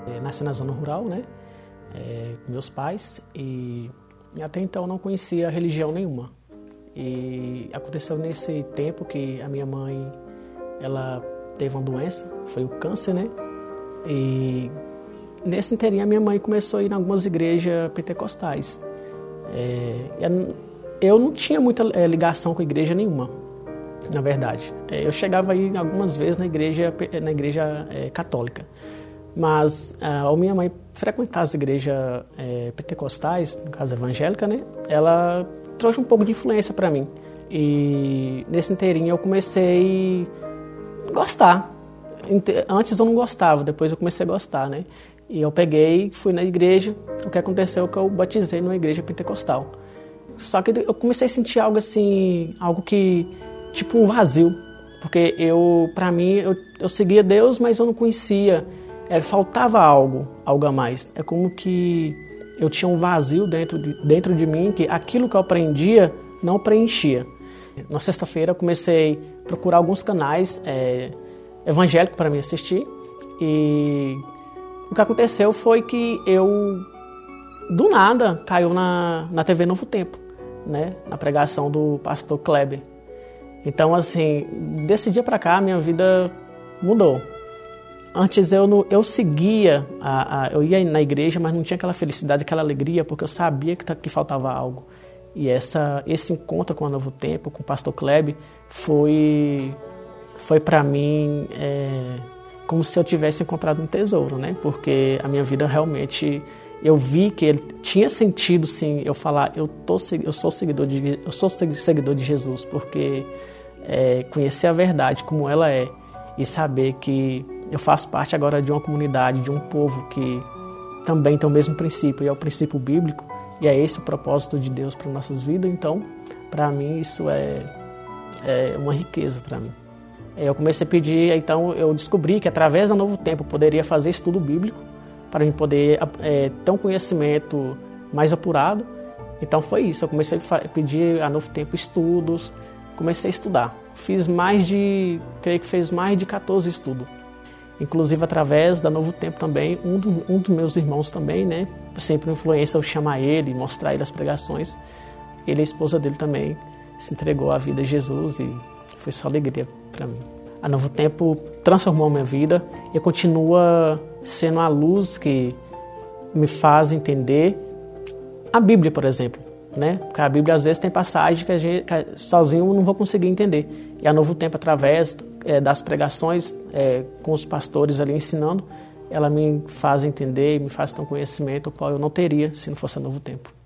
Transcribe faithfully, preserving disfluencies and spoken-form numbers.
Eu nasci na zona rural, né? É, com meus pais, e até então eu não conhecia religião nenhuma. E aconteceu nesse tempo que a minha mãe, ela teve uma doença, foi o câncer, né? E nesse inteirinho a minha mãe começou a ir em algumas igrejas pentecostais. É, eu não tinha muita ligação com igreja nenhuma, na verdade. Eu chegava aí algumas vezes na igreja, na igreja é, católica. Mas a minha mãe frequentar as igrejas é, pentecostais, no caso evangélica, né? Ela trouxe um pouco de influência para mim. E nesse inteirinho eu comecei a gostar. Antes eu não gostava, depois eu comecei a gostar, né? E eu peguei, fui na igreja. O que aconteceu é que eu batizei numa igreja pentecostal. Só que eu comecei a sentir algo assim, algo que, tipo um vazio. Porque eu, para mim, eu, eu seguia Deus, mas eu não conhecia. É, faltava algo, algo a mais. É como que eu tinha um vazio dentro de, dentro de mim, que aquilo que eu aprendia não preenchia. Na sexta-feira eu comecei a procurar alguns canais é, evangélicos para me assistir. E o que aconteceu foi que eu, do nada, caiu na, na T V Novo Tempo, né? Na pregação do pastor Kleber. Então, assim, desse dia para cá, minha vida mudou. Antes eu, eu seguia, a, a, eu ia na igreja, mas não tinha aquela felicidade, aquela alegria, porque eu sabia que, que faltava algo. E essa, esse encontro com o Novo Tempo, com o pastor Kleber, foi, foi para mim é, como se eu tivesse encontrado um tesouro, né? Porque a minha vida realmente, eu vi que ele tinha sentido, sim, eu falar, eu, tô, eu, sou, seguidor de, eu sou seguidor de Jesus, porque é, conhecer a verdade como ela é e saber que eu faço parte agora de uma comunidade, de um povo que também tem o mesmo princípio, e é o princípio bíblico, e é esse o propósito de Deus para nossas vidas. Então, para mim, isso é, é uma riqueza para mim. Eu comecei a pedir, então eu descobri que através do Novo Tempo eu poderia fazer estudo bíblico, para eu poder é, ter um conhecimento mais apurado. Então foi isso, eu comecei a pedir a Novo Tempo estudos, comecei a estudar. Fiz mais de, creio que fez mais de quatorze estudos. Inclusive através da Novo Tempo também, um, do, um dos meus irmãos também, né? Sempre influência eu chamar ele, mostrar ele as pregações. Ele e a esposa dele também se entregou à vida de Jesus e foi só alegria para mim. A Novo Tempo transformou a minha vida e continua sendo a luz que me faz entender a Bíblia, por exemplo, né? Porque a Bíblia às vezes tem passagem que, a gente, que sozinho eu não vou conseguir entender. E a Novo Tempo, através é, das pregações, é, com os pastores ali ensinando, ela me faz entender e me faz ter um conhecimento o qual eu não teria se não fosse a Novo Tempo.